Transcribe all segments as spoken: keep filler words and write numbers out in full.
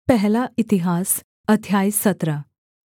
पहला इतिहास अध्याय सत्रह।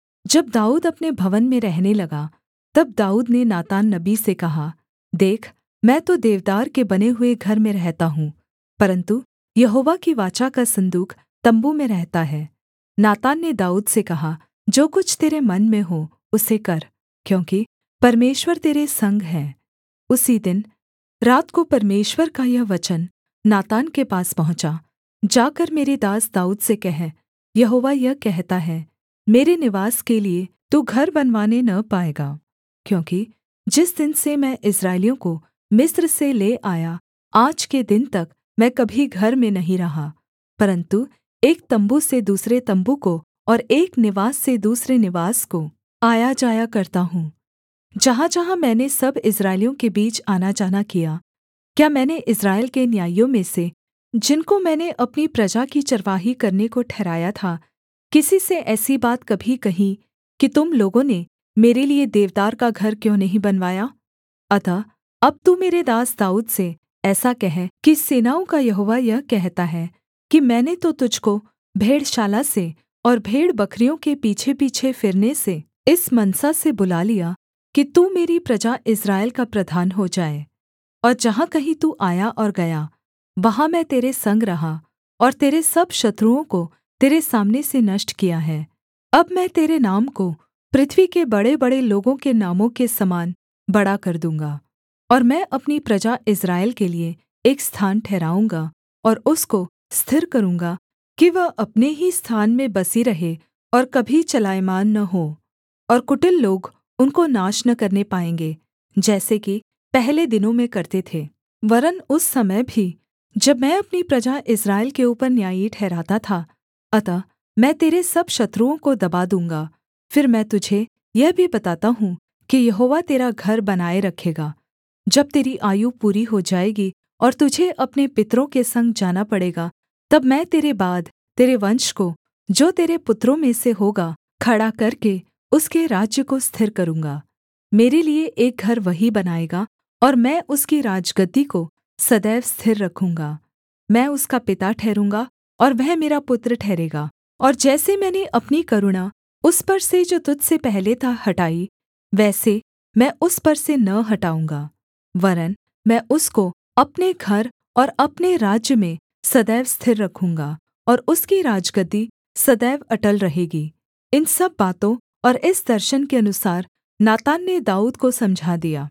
जब दाऊद अपने भवन में रहने लगा, तब दाऊद ने नातान नबी से कहा, देख, मैं तो देवदार के बने हुए घर में रहता हूँ, परन्तु यहोवा की वाचा का सन्दूक तम्बू में रहता है। नातान ने दाऊद से कहा, जो कुछ तेरे मन में हो उसे कर, क्योंकि परमेश्वर तेरे संग है। उसी दिन रात को परमेश्वर का यह वचन नातान के पास पहुँचा, जाकर मेरे दास दाऊद से कह, यहोवा यह कहता है, मेरे निवास के लिये तू घर बनवाने न पाएगा, क्योंकि जिस दिन से मैं इस्राएलियों को मिस्र से ले आया, आज के दिन तक मैं कभी घर में नहीं रहा, परन्तु एक तम्बू से दूसरे तम्बू को और एक निवास से दूसरे निवास को आया जाया करता हूँ। जहाँजहाँ मैंने सब इस्राएलियों के बीच आनाजाना किया, क्या मैंने इस्राएल के न्यायियों में से, जिनको मैंने अपनी प्रजा की चरवाही करने को ठहराया था, किसी से ऐसी बात कभी कही कि तुम लोगों ने मेरे लिये देवदार का घर क्यों नहीं बनवाया? अतः अब तू मेरे दास दाऊद से ऐसा कह कि सेनाओं का यहोवा यह कहता है कि मैंने तो तुझको भेड़शाला से और भेड़बकरियों के पीछेपीछे फिरने से इस मनसा से बुला लिया कि तू मेरी प्रजा इस्राएल का प्रधान हो जाए। और जहाँ कहीं तू आया और गया, वहाँ मैं तेरे संग रहा और तेरे सब शत्रुओं को तेरे सामने से नष्ट किया है। अब मैं तेरे नाम को पृथ्वी के बड़ेबड़े लोगों के नामों के समान बड़ा कर दूँगा, और मैं अपनी प्रजा इस्राएल के लिये एक स्थान ठहराऊँगा और उसको स्थिर करूँगा कि वह अपने ही स्थान में बसी रहे और कभी चलायमान न हो, और कुटिल लोग उनको नाश न करने पाएँगे, जैसे कि पहले दिनों में करते थे। वरन् उस समय भी जब मैं अपनी प्रजा इस्राएल के ऊपर न्यायी ठहराता था, अतः मैं तेरे सब शत्रुओं को दबा दूँगा। फिर मैं तुझे यह भी बताता हूँ कि यहोवा तेरा घर बनाए रखेगा। जब तेरी आयु पूरी हो जाएगी और तुझे अपने पितरों के संग जाना पड़ेगा, तब मैं तेरे बाद तेरे वंश को, जो तेरे पुत्रों में से होगा, खड़ा करके उसके राज्य को स्थिर करूँगा। मेरे लिये एक घर वही बनाएगा, और मैं उसकी राजगद्दी को सदैव स्थिर रखूँगा। मैं उसका पिता ठहरूँगा और वह मेरा पुत्र ठहरेगा। और जैसे मैंने अपनी करुणा उस पर से जो तुझ से पहले था हटाई, वैसे मैं उस पर से न हटाऊँगा, वरन् मैं उसको अपने घर और अपने राज्य में सदैव स्थिर रखूँगा, और उसकी राजगद्दी सदैव अटल रहेगी। इन सब बातों और इस दर्शन के अनुसार नातान ने दाऊद को समझा दिया।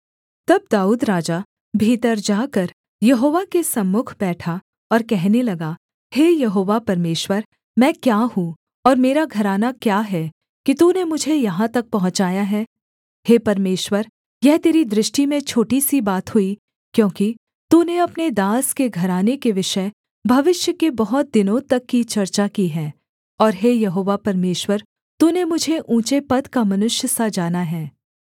तब दाऊद राजा भीतर जाकर यहोवा के सम्मुख बैठा और कहने लगा, हे यहोवा परमेश्वर, मैं क्या हूँ और मेरा घराना क्या है कि तूने मुझे यहाँ तक पहुँचाया है? हे परमेश्वर, यह तेरी दृष्टि में छोटी सी बात हुई, क्योंकि तूने अपने दास के घराने के विषय भविष्य के बहुत दिनों तक की चर्चा की है। और हे यहोवा परमेश्वर, तूने मुझे ऊँचे पद का मनुष्य सा जाना है।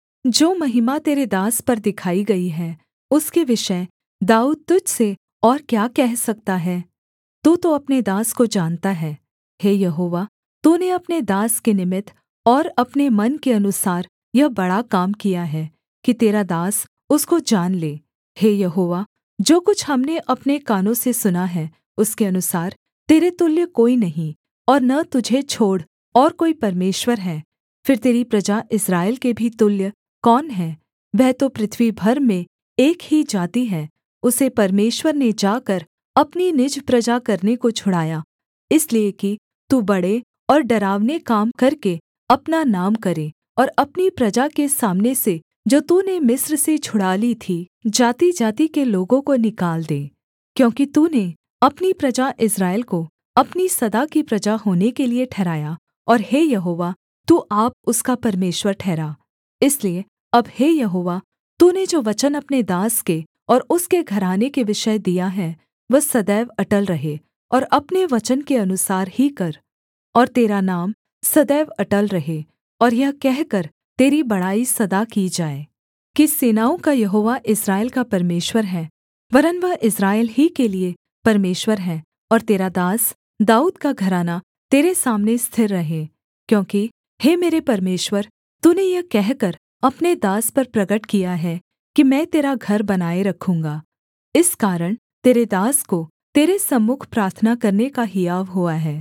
जो महिमा तेरे दास पर दिखाई गई है, उसके विषय दाऊद तुझ से और क्या कह सकता है? तू तो अपने दास को जानता है। हे यहोवा, तूने अपने दास के निमित्त और अपने मन के अनुसार यह बड़ा काम किया है कि तेरा दास उसको जान ले। हे यहोवा, जो कुछ हमने अपने कानों से सुना है, उसके अनुसार तेरे तुल्य कोई नहीं, और न तुझे छोड़ और कोई परमेश्वर है। फिर तेरी प्रजा इस्राएल के भी तुल्य कौन है? वह तो पृथ्वी भर में एक ही जाति है। उसे परमेश्वर ने जाकर अपनी निज प्रजा करने को छुड़ाया, इसलिए कि तू बड़े और डरावने काम करके अपना नाम करे, और अपनी प्रजा के सामने से, जो तूने मिस्र से छुड़ा ली थी, जाति-जाति के लोगों को निकाल दे। क्योंकि तूने अपनी प्रजा इस्राएल को अपनी सदा की प्रजा होने के लिये ठहराया, और हे यहोवा, तू आप उसका परमेश्वर ठहरा। इसलिए अब हे यहोवा, तूने जो वचन अपने दास के और उसके घराने के विषय दिया है, वह सदैव अटल रहे, और अपने वचन के अनुसार ही कर। और तेरा नाम सदैव अटल रहे, और यह कहकर तेरी बड़ाई सदा की जाए कि सेनाओं का यहोवा इस्राएल का परमेश्वर है, वरन् वह इस्राएल ही के लिये परमेश्वर है। और तेरा दास दाऊद का घराना तेरे सामने स्थिर रहे, क्योंकि हे मेरे परमेश्वर, तूने यह कहकर अपने दास पर प्रगट किया है कि मैं तेरा घर बनाए रखूँगा। इस कारण तेरे दास को तेरे सम्मुख प्रार्थना करने का हियाव हुआ है।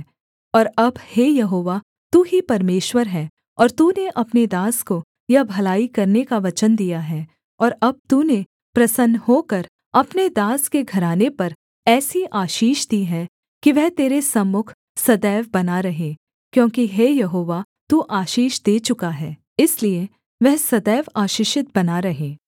और अब हे यहोवा, तू ही परमेश्वर है, और तूने अपने दास को यह भलाई करने का वचन दिया है। और अब तूने प्रसन्न होकर अपने दास के घराने पर ऐसी आशीष दी है कि वह तेरे सम्मुख सदैव बना रहे, क्योंकि हे यहोवा, तू आशीष दे चुका है, इसलिए वह सदैव आशीषित बना रहे।